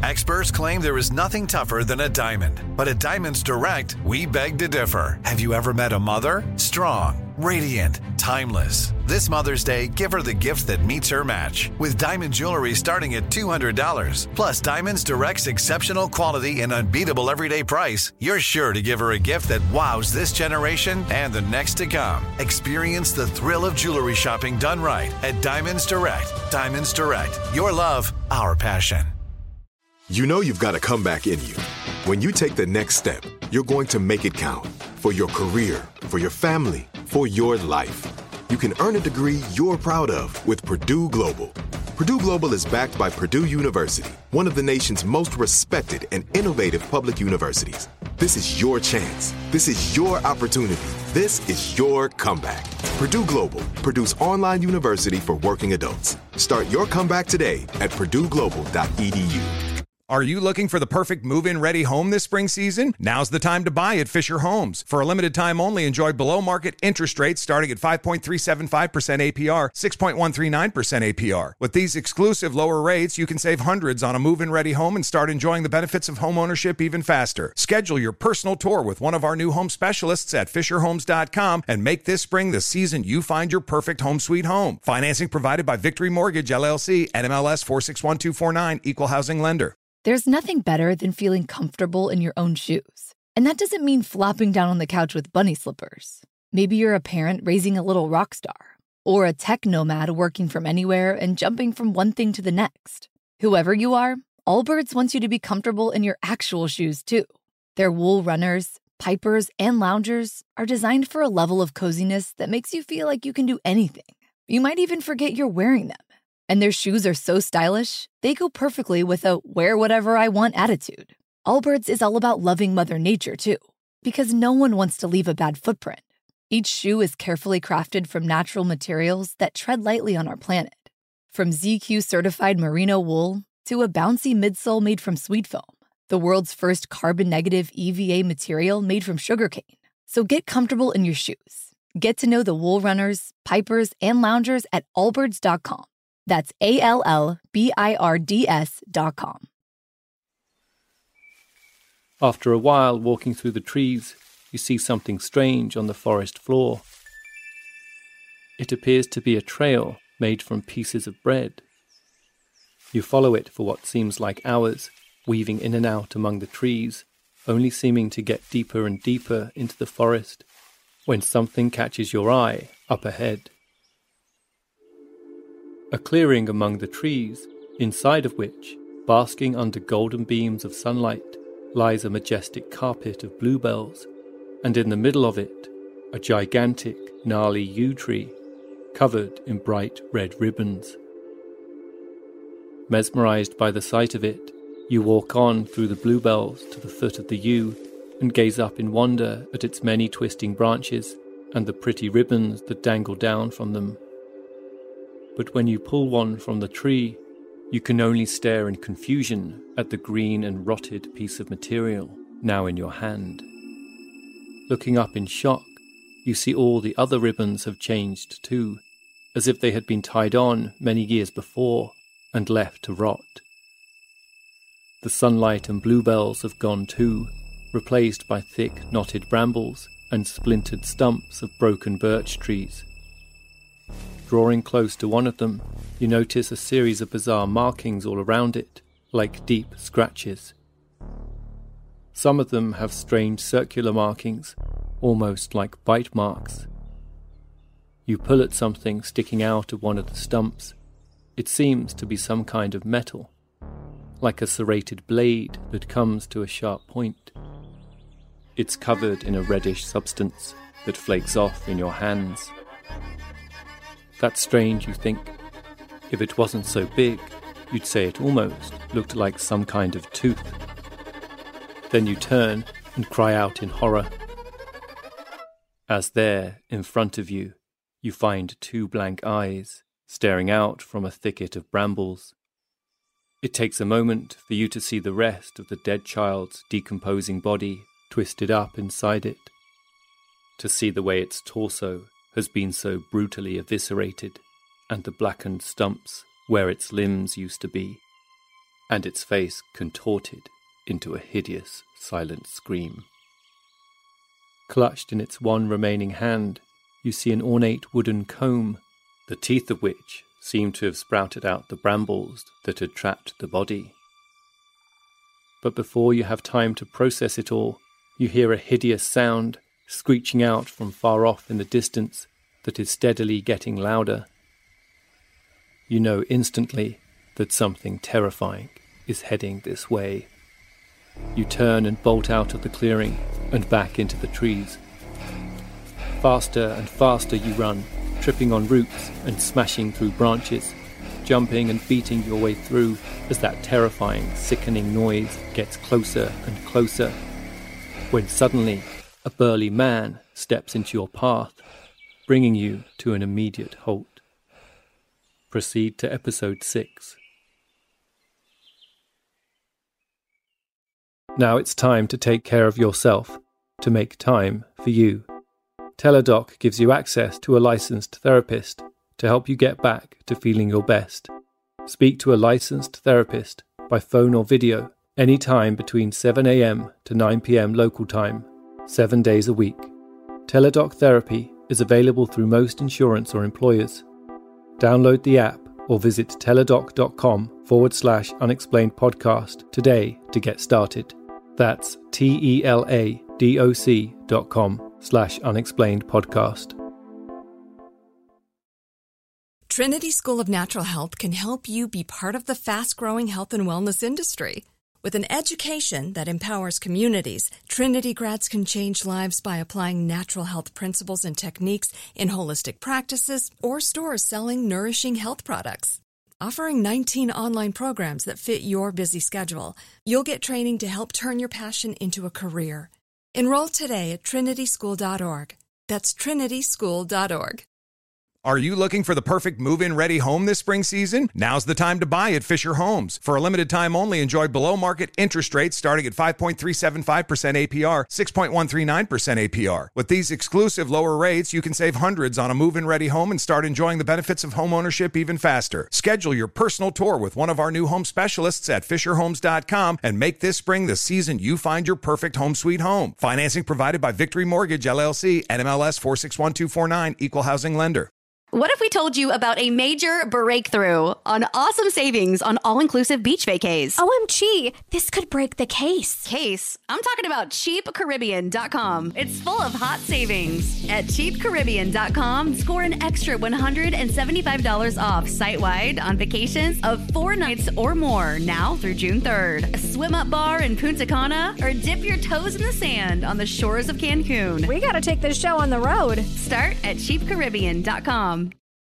Experts claim there is nothing tougher than a diamond. But at Diamonds Direct, we beg to differ. Have you ever met a mother? Strong, radiant, timeless. This Mother's Day, give her the gift that meets her match. With diamond jewelry starting at $200. Plus Diamonds Direct's exceptional quality and unbeatable everyday price, you're sure to give her a gift that wows this generation and the next to come. Experience the thrill of jewelry shopping done right at Diamonds Direct. Diamonds Direct. Your love, our passion. You know you've got a comeback in you. When you take the next step, you're going to make it count. For your career, for your family, for your life. You can earn a degree you're proud of with Purdue Global. Purdue Global is backed by Purdue University, one of the nation's most respected and innovative public universities. This is your chance. This is your opportunity. This is your comeback. Purdue Global, Purdue's online university for working adults. Start your comeback today at purdueglobal.edu. Are you looking for the perfect move-in ready home this spring season? Now's the time to buy at Fisher Homes. For a limited time only, enjoy below-market interest rates starting at 5.375% APR, 6.139% APR. With these exclusive lower rates, you can save hundreds on a move-in ready home and start enjoying the benefits of homeownership even faster. Schedule your personal tour with one of our new home specialists at FisherHomes.com and make this spring the season you find your perfect home sweet home. Financing provided by Victory Mortgage, LLC, NMLS 461249, Equal Housing Lender. There's nothing better than feeling comfortable in your own shoes. And that doesn't mean flopping down on the couch with bunny slippers. Maybe you're a parent raising a little rock star, or a tech nomad working from anywhere and jumping from one thing to the next. Whoever you are, Allbirds wants you to be comfortable in your actual shoes too. Their wool runners, pipers, and loungers are designed for a level of coziness that makes you feel like you can do anything. You might even forget you're wearing them. And their shoes are so stylish, they go perfectly with a wear whatever I want attitude. Allbirds is all about loving Mother Nature, too, because no one wants to leave a bad footprint. Each shoe is carefully crafted from natural materials that tread lightly on our planet. From ZQ-certified merino wool to a bouncy midsole made from sweet foam, the world's first carbon-negative EVA material made from sugarcane. So get comfortable in your shoes. Get to know the wool runners, pipers, and loungers at allbirds.com. That's ALLBIRDS.com. After a while walking through the trees, you see something strange on the forest floor. It appears to be a trail made from pieces of bread. You follow it for what seems like hours, weaving in and out among the trees, only seeming to get deeper and deeper into the forest, when something catches your eye up ahead. A clearing among the trees, inside of which, basking under golden beams of sunlight, lies a majestic carpet of bluebells, and in the middle of it, a gigantic, gnarly yew tree, covered in bright red ribbons. Mesmerized by the sight of it, you walk on through the bluebells to the foot of the yew and gaze up in wonder at its many twisting branches and the pretty ribbons that dangle down from them. But when you pull one from the tree, you can only stare in confusion at the green and rotted piece of material now in your hand. Looking up in shock, you see all the other ribbons have changed too, as if they had been tied on many years before and left to rot. The sunlight and bluebells have gone too, replaced by thick knotted brambles and splintered stumps of broken birch trees. Drawing close to one of them, you notice a series of bizarre markings all around it, like deep scratches. Some of them have strange circular markings, almost like bite marks. You pull at something sticking out of one of the stumps. It seems to be some kind of metal, like a serrated blade that comes to a sharp point. It's covered in a reddish substance that flakes off in your hands. That's strange, you think. If it wasn't so big, you'd say it almost looked like some kind of tooth. Then you turn and cry out in horror, as there, in front of you, you find two blank eyes staring out from a thicket of brambles. It takes a moment for you to see the rest of the dead child's decomposing body twisted up inside it, to see the way its torso has been so brutally eviscerated, and the blackened stumps where its limbs used to be, and its face contorted into a hideous, silent scream. Clutched in its one remaining hand, you see an ornate wooden comb, the teeth of which seemed to have sprouted out the brambles that had trapped the body. But before you have time to process it all, you hear a hideous sound screeching out from far off in the distance that is steadily getting louder. You know instantly that something terrifying is heading this way. You turn and bolt out of the clearing and back into the trees. Faster and faster you run, tripping on roots and smashing through branches, jumping and beating your way through as that terrifying, sickening noise gets closer and closer, when suddenly a burly man steps into your path, bringing you to an immediate halt. Proceed to episode 6. Now it's time to take care of yourself, to make time for you. Teladoc gives you access to a licensed therapist to help you get back to feeling your best. Speak to a licensed therapist by phone or video anytime between 7 a.m. to 9 p.m. local time, 7 days a week. Teladoc Therapy is available through most insurance or employers. Download the app or visit teladoc.com/unexplained podcast today to get started. That's teladoc.com/unexplained podcast. Trinity School of Natural Health can help you be part of the fast-growing health and wellness industry. With an education that empowers communities, Trinity grads can change lives by applying natural health principles and techniques in holistic practices or stores selling nourishing health products. Offering 19 online programs that fit your busy schedule, you'll get training to help turn your passion into a career. Enroll today at trinityschool.org. That's trinityschool.org. Are you looking for the perfect move-in ready home this spring season? Now's the time to buy at Fisher Homes. For a limited time only, enjoy below-market interest rates starting at 5.375% APR, 6.139% APR. With these exclusive lower rates, you can save hundreds on a move-in ready home and start enjoying the benefits of home ownership even faster. Schedule your personal tour with one of our new home specialists at FisherHomes.com and make this spring the season you find your perfect home sweet home. Financing provided by Victory Mortgage, LLC, NMLS 461249, Equal Housing Lender. What if we told you about a major breakthrough on awesome savings on all-inclusive beach vacays? OMG, this could break the case. Case? I'm talking about CheapCaribbean.com. It's full of hot savings. At CheapCaribbean.com, score an extra $175 off site-wide on vacations of 4 nights or more now through June 3rd. A swim-up bar in Punta Cana or dip your toes in the sand on the shores of Cancun. We gotta take this show on the road. Start at CheapCaribbean.com.